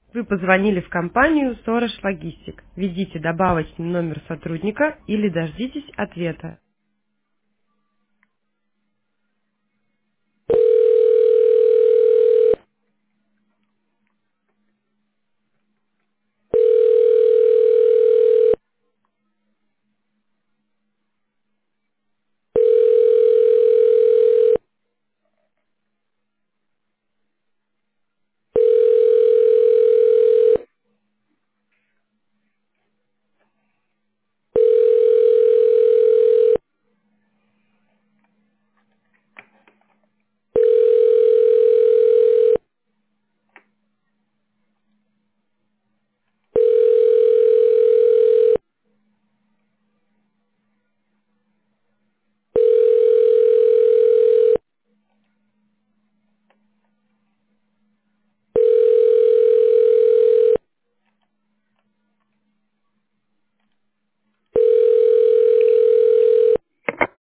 Вы позвонили в компанию Storage Logistic. Введите добавочный номер сотрудника или дождитесь ответа.